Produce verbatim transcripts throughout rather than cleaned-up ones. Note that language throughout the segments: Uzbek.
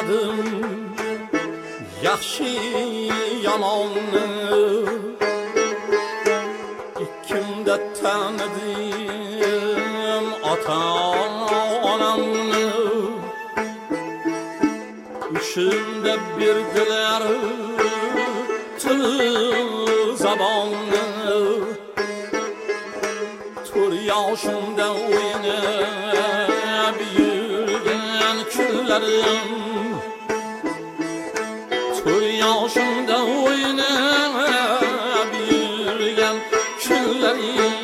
bilmadim yaxshi yomonni, ikkimda tanidim ota-onamni, uchimda berdilar til zabonni, to'rt yoshimda o'ynab yurgan kunlarim, to'rt yoshimda o'ynab yurgan kunlarim.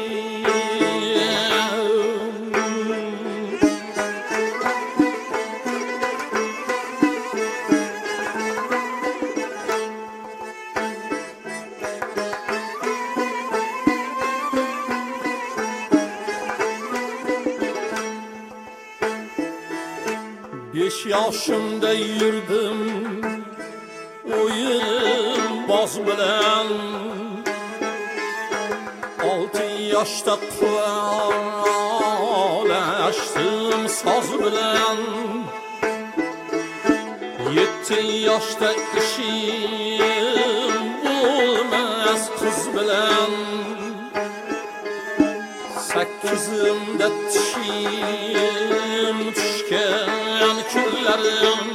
Beş yoshimda yurdim o'yin boz bilan, olti yoshda qurolashdim soz bilan, yetti yoshda ishim bo'lmas qiz bilan, sakkizimda tishim tushgan kunlarim,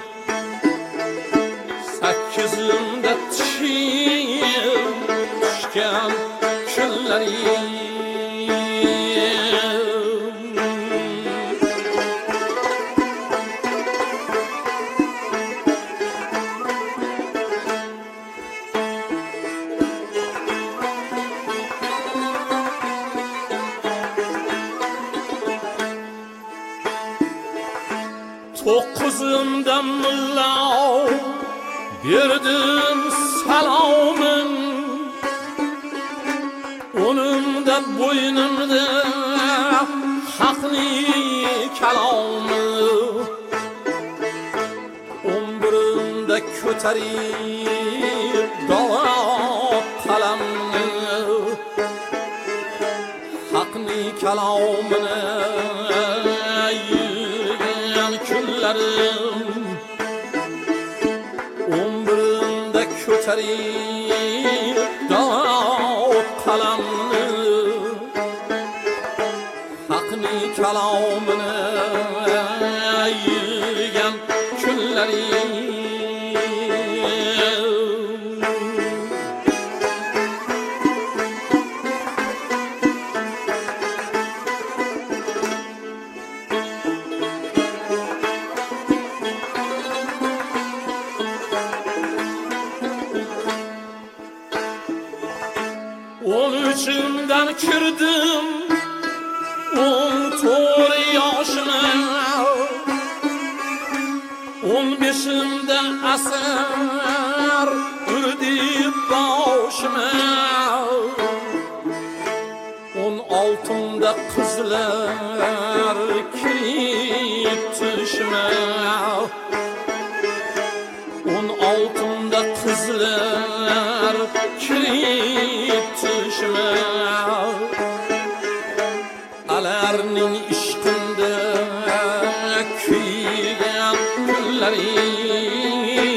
sakkizimda tishim tushgan kunlarim. To'qqizimda mulla berdim salomin, o'nimda bo'ynimda haqni kalomi, o'n birimda ko'tarib dod qalamni, haqni kalomini kunlarim, o'n birimda ko'tarib dod qalamni, haqni kalomini yurgan kunlarim. o'n uchimdan kirdim o'n to'rt yoshima, o'n beshimda asar urdi boshima, o'n oltimda qizlar kirib tushima, o'n oltimda qizlar kirib tushima, alarning ishqinda kuygan kunlarim.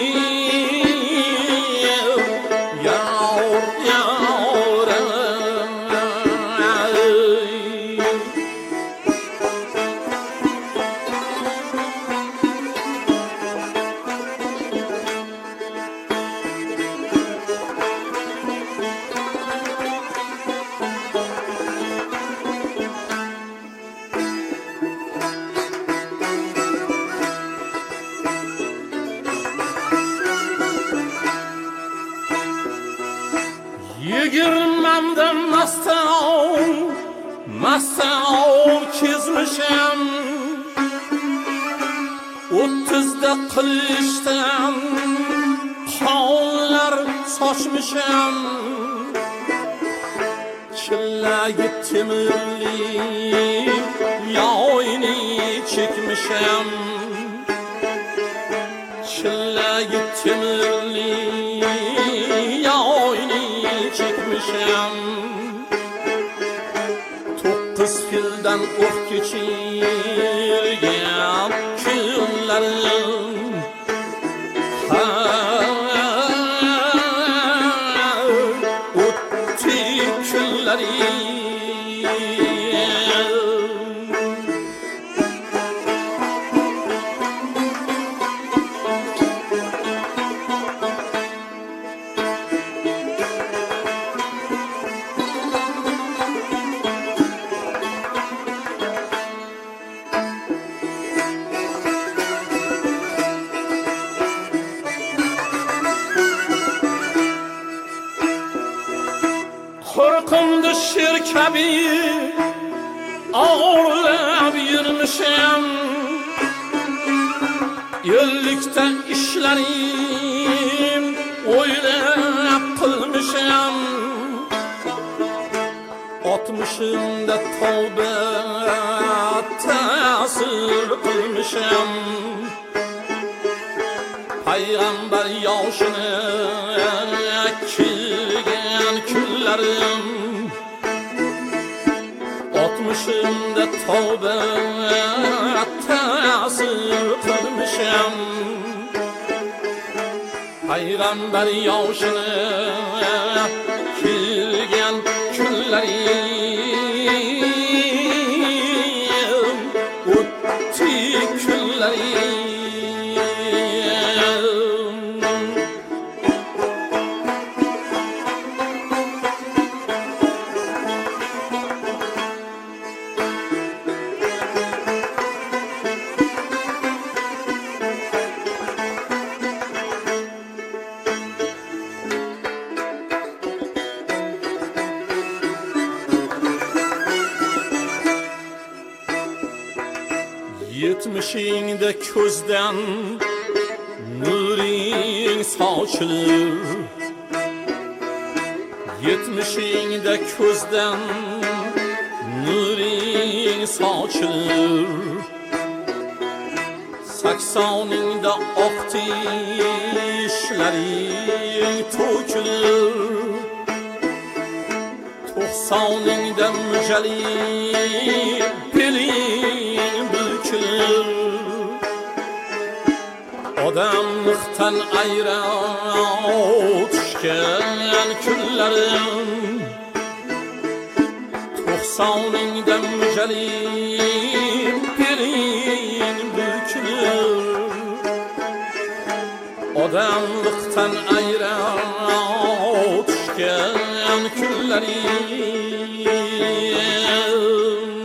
Yor, yorim, yigirmamda mastov mastov kezmisham, o'ttizda qilishdan qonlar sochmisham, chillagi temirli yoyni chekmisham, chillagi temirli yoyni çekmişim, to'qqiz fildan o'q kechirgan kunlarim. şir kabi ağırlab yürmüşem, yıllıkta işlerim oylab kılmışam. Altmışımda tövbe tasir kılmışam. Peygamber yaşını kilgen küllerim, altmışımda tövbe tasir kılmışam. Peygamber yaşını kilgen küllerim, utti küllerim. Yetmişinde közden nurin saçılır, yetmişinde közden nurin saçılır. Saksoningda oq tishlaring to'kilur, to'qsoningda mujali beling bükülür. Odamlıqdan ayran tushgan kunlarim, to'qsoningda mujali beling bükülür. Odamlıqdan ayran tushgan kunlarim.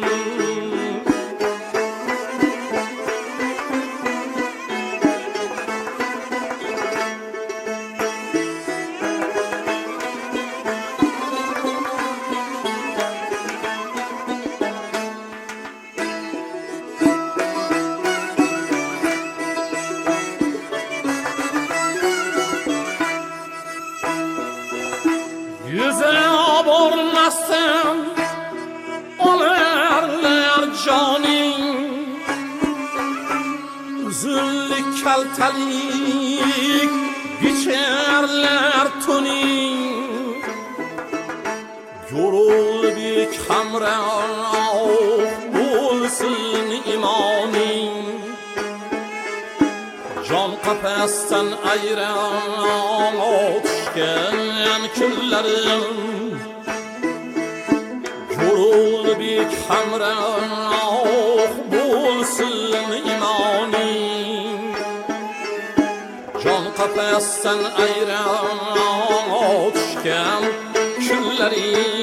Yüzüne bormasam olarlar caning, uzunlik kaltalik biçerler tuning. Yorulbek hamroh bo'lsin imoning, jon qafasdan ayron tushgan kunlarim. Yorulbek hamroh bo'lsin imoning, jon qafasdan ayron tushgan kunlarim.